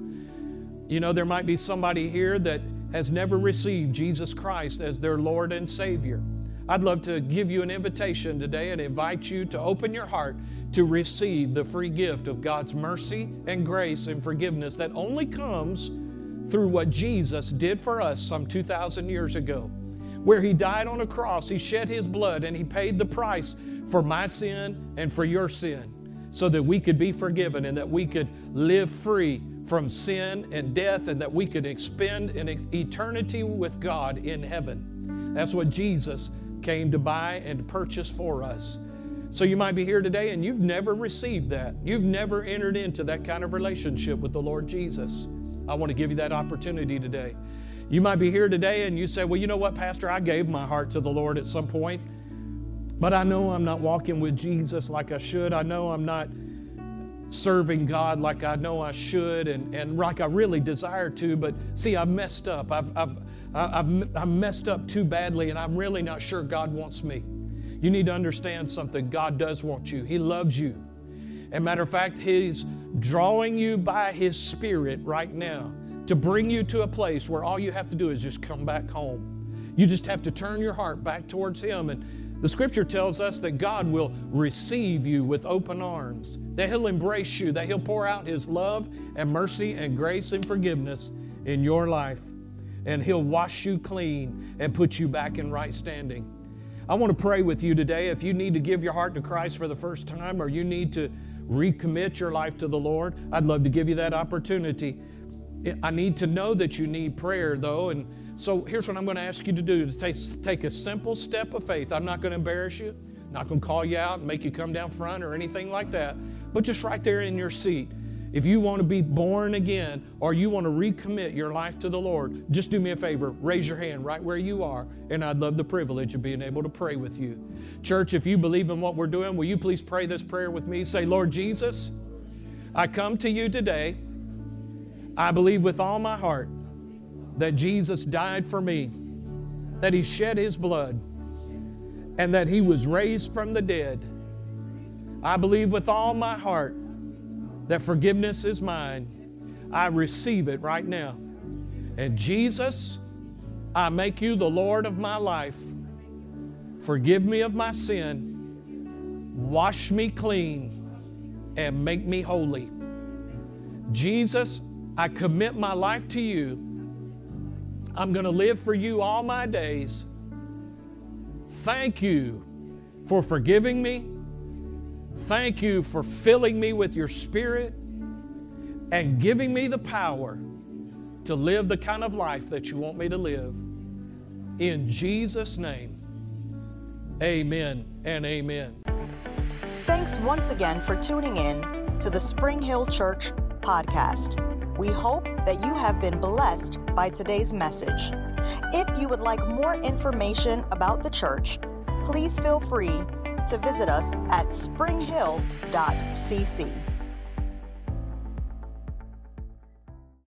room. You know, there might be somebody here that has never received Jesus Christ as their Lord and Savior. I'd love to give you an invitation today and invite you to open your heart to receive the free gift of God's mercy and grace and forgiveness that only comes through what Jesus did for us some 2,000 years ago, where He died on a cross, He shed His blood, and He paid the price for my sin and for your sin so that we could be forgiven and that we could live free from sin and death and that we could spend an eternity with God in heaven. That's what Jesus came to buy and to purchase for us. So you might be here today and you've never received that. You've never entered into that kind of relationship with the Lord Jesus. I want to give you that opportunity today. You might be here today and you say, well, you know what, Pastor, I gave my heart to the Lord at some point, but I know I'm not walking with Jesus like I should. I know I'm not serving God like I know I should and like I really desire to, but see, I've messed up. I've messed up too badly and I'm really not sure God wants me. You need to understand something. God does want you. He loves you. And matter of fact, He's drawing you by His Spirit right now to bring you to a place where all you have to do is just come back home. You just have to turn your heart back towards Him. And the Scripture tells us that God will receive you with open arms, that He'll embrace you, that He'll pour out His love and mercy and grace and forgiveness in your life. And He'll wash you clean and put you back in right standing. I want to pray with you today. If you need to give your heart to Christ for the first time or you need to recommit your life to the Lord, I'd love to give you that opportunity. I need to know that you need prayer, though, and so here's what I'm going to ask you to do, to take a simple step of faith. I'm not going to embarrass you, not going to call you out and make you come down front or anything like that, but just right there in your seat. If you want to be born again or you want to recommit your life to the Lord, just do me a favor, raise your hand right where you are, and I'd love the privilege of being able to pray with you. Church, if you believe in what we're doing, will you please pray this prayer with me? Say, Lord Jesus, I come to you today. I believe with all my heart that Jesus died for me, that He shed His blood, and that He was raised from the dead. I believe with all my heart that forgiveness is mine. I receive it right now. And Jesus, I make you the Lord of my life. Forgive me of my sin. Wash me clean and make me holy. Jesus, I commit my life to you. I'm going to live for you all my days. Thank you for forgiving me. Thank you for filling me with your Spirit and giving me the power to live the kind of life that you want me to live. In Jesus' name, amen and amen. Thanks once again for tuning in to the Spring Hill Church podcast. We hope that you have been blessed by today's message. If you would like more information about the church, please feel free to visit us at springhill.cc.